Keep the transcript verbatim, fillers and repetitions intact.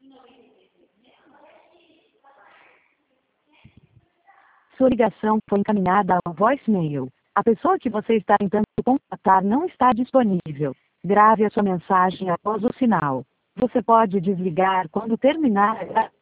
Sua ligação foi encaminhada ao voicemail. A pessoa que você está tentando contatar não está disponível. Grave a sua mensagem após o sinal. Você pode desligar quando terminar.